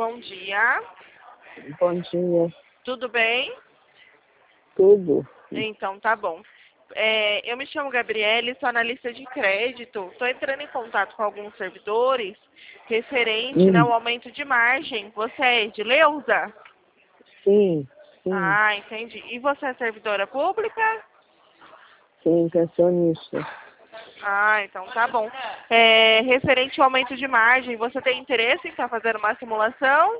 bom dia. Bom dia. Tudo bem? Tudo. Então, tá bom. Eu me chamo Gabriele, sou analista de crédito. Estou entrando em contato com alguns servidores referente ao aumento de margem. Você é Edileuza? Sim, sim, Ah, entendi. E você é servidora pública? sim, pensionista. Ah, então tá bom. Referente ao aumento de margem, você tem interesse em estar fazendo uma simulação?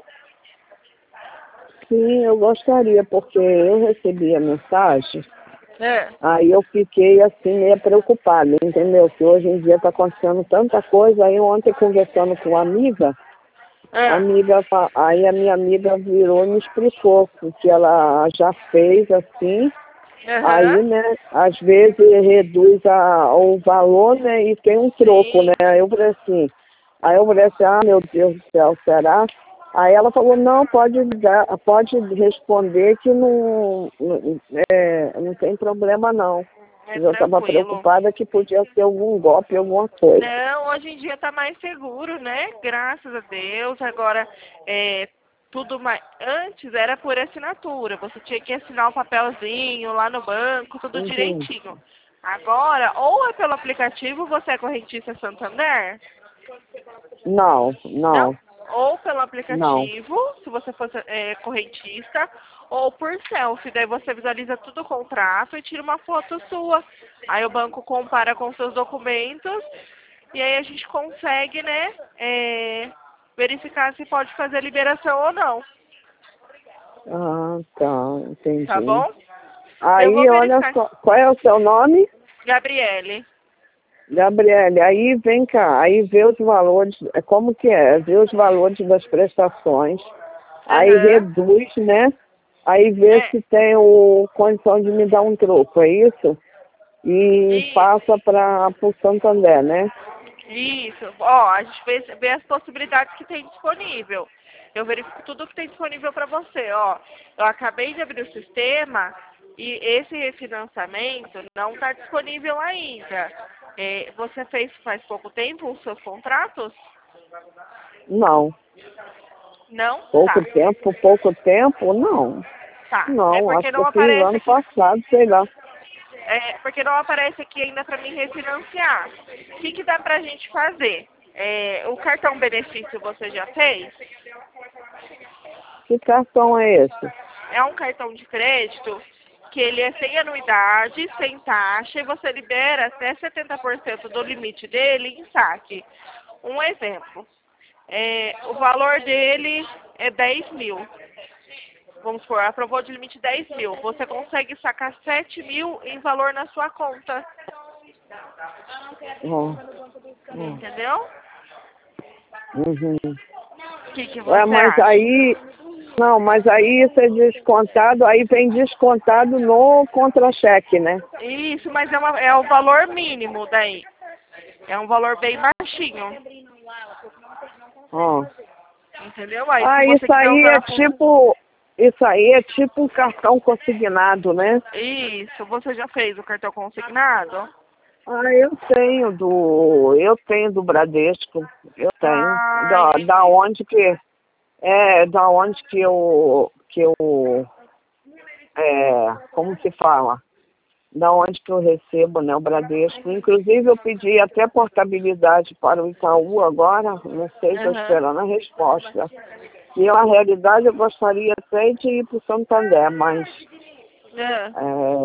Sim, eu gostaria, porque eu recebi a mensagem, É. aí eu fiquei assim meio preocupada, entendeu? Que hoje em dia está acontecendo tanta coisa, aí ontem conversando com uma amiga, aí a minha amiga virou e me explicou que ela já fez assim. Aí, né, às vezes reduz o valor, né, e tem um troco, Sim. né? Aí eu falei assim, ah, meu Deus do céu, será? Aí ela falou, não, pode responder que não tem problema não. É Eu estava tranquilo. preocupada que podia ser algum golpe, alguma coisa. Não, hoje em dia tá mais seguro, né? Graças a Deus. Agora, tudo mais. Antes era por assinatura. Você tinha que assinar um papelzinho lá no banco, tudo Uhum. direitinho. Agora, ou é pelo aplicativo, você é correntista Santander? Não, Não? não, Ou pelo não. aplicativo, se você fosse correntista, ou por selfie. Daí você visualiza tudo o contrato e tira uma foto sua. Aí o banco compara com seus documentos e aí a gente consegue, né, verificar se pode fazer liberação ou não. Ah, tá, Tá entendi. bom? Eu vou Aí, olha verificar. só, qual é o seu nome? Gabriele. Gabriele, aí vem cá, aí vê os valores, como que é? Vê os valores das prestações, aí Aham. reduz, né? Aí vê É, se tem condição de me dar um troco, é isso? E isso. passa para o Santander, né? Isso. Ó, a gente vê as possibilidades que tem disponível. Eu verifico tudo que tem disponível para você. Ó, eu acabei de abrir o sistema e esse refinanciamento não está disponível ainda. Você fez faz pouco tempo os seus contratos? Não. Não? Tá. Pouco tempo, não. Tá. É Não, porque acho que não eu fiz aparece ano aqui. passado, sei lá. É porque não aparece aqui ainda para mim refinanciar. O que dá pra gente fazer? O cartão benefício você já fez? Que cartão é esse? É um cartão de crédito que ele é sem anuidade, sem taxa, e você libera até 70% do limite dele em saque. Um exemplo, o valor dele é 10 mil. Vamos supor, aprovou de limite 10 mil. Você consegue sacar 7 mil em valor na sua conta. Ó, ó. Entendeu? Uhum. O que Ué, você mas acha? aí, não, mas aí isso é descontado, aí vem descontado no contra-cheque, né? Isso, mas é o valor mínimo daí. É um valor bem baixinho. Ó. Entendeu? Aí se Ah, você quiser usar na função. isso aí é tipo um cartão consignado, né? Isso, você já fez o cartão consignado? Ah, eu tenho do Bradesco, eu tenho. Ah, Da entendi. onde da onde como se fala? Da onde que eu recebo, né, o Bradesco. Inclusive, eu pedi até portabilidade para o Itaú agora, não sei, estou Aham. esperando a resposta. E, na realidade, eu gostaria até de ir para o Santander, mas É.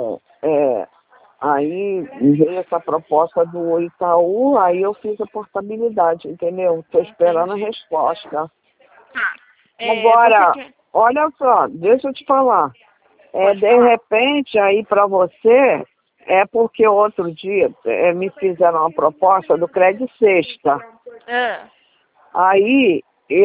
aí veio essa proposta do Itaú, aí eu fiz a portabilidade, entendeu? Estou esperando a Entendi. resposta. Tá. Você Agora, quer. olha só, deixa eu te falar. Pode De falar. repente, aí para você, é porque outro dia me fizeram uma proposta do Crédito Sexta. É. Aí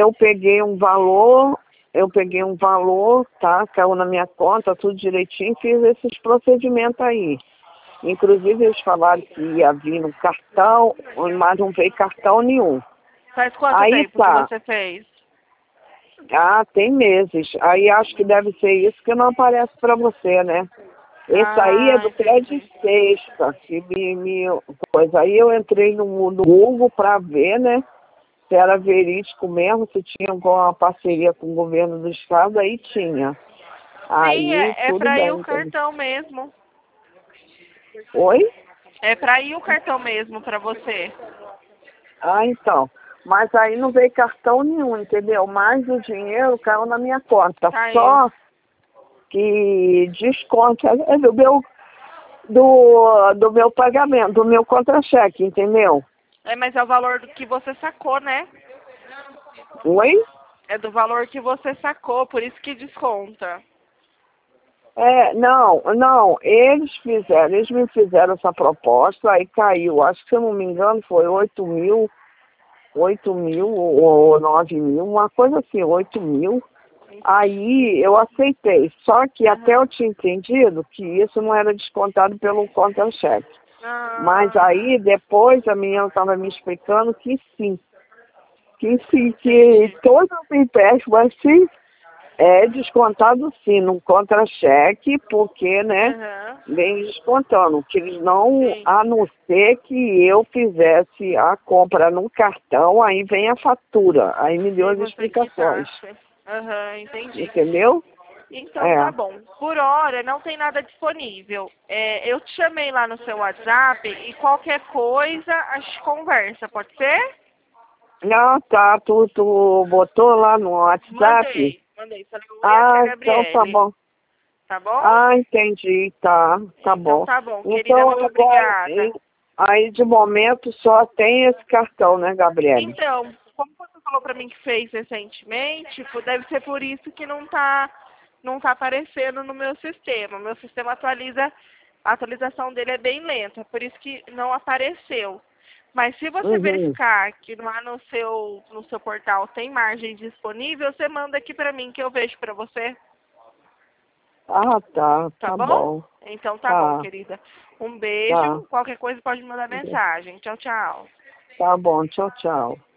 eu peguei um valor, tá? Caiu na minha conta, tudo direitinho, fiz esses procedimentos aí. Inclusive, eles falaram que ia vir no cartão, mas não veio cartão nenhum. Faz quanto Aí tempo que tá. você fez? Ah, tem meses. Aí acho que deve ser isso que não aparece para você, né? Esse aí é Ah, do Crédito entendi. Sexta, coisa. Aí eu entrei no Google para ver, né? se era verídico mesmo, se tinha alguma parceria com o governo do estado, aí tinha. Aí, Sim, é tudo para ir bem. o cartão mesmo. Oi? É para ir o cartão mesmo para você. Ah, então. Mas aí não veio cartão nenhum, entendeu? Mas o dinheiro caiu na minha conta. Caiu. Só que desconto é do meu pagamento, do meu contra-cheque, entendeu? É, mas é o valor do que você sacou, né? Oi? É do valor que você sacou, por isso que desconta. Não, eles me fizeram essa proposta, aí caiu, acho que se eu não me engano foi 8 mil ou 9 mil, uma coisa assim, 8 mil. Aí eu aceitei, só que até eu tinha entendido que isso não era descontado pelo contra-cheque. Mas Ah, aí depois a menina estava me explicando que sim, que entendi. todos os empréstimos assim é descontado sim no contra-cheque, porque, né, Aham, vem descontando, que eles não, sim. a não ser que eu fizesse a compra no cartão, aí vem a fatura, aí me deu E as você explicações, quitasse. Aham, entendi. entendeu? Então É. tá bom. Por hora não tem nada disponível. É, eu te chamei lá no seu WhatsApp e qualquer coisa a gente conversa, pode ser? Não, tá, tu botou lá no WhatsApp? Mandei. Falei, oi, aqui é a Ah, então tá Gabriele. bom. Tá bom? Ah, entendi, tá Então bom. tá bom, querida, Então muito agora, obrigada. aí de momento só tem esse cartão, né, Gabriele? Então, como você falou pra mim que fez recentemente, deve ser por isso que não tá aparecendo no meu sistema. O meu sistema a atualização dele é bem lenta, por isso que não apareceu. Mas se você Uhum. verificar que lá no seu portal tem margem disponível, você manda aqui pra mim que eu vejo pra você, Ah, tá tá bom? bom. Então tá bom, Tá, querida. Um tá. beijo, qualquer coisa pode mandar mensagem. Tchau, tchau. Tá bom, tchau, tchau.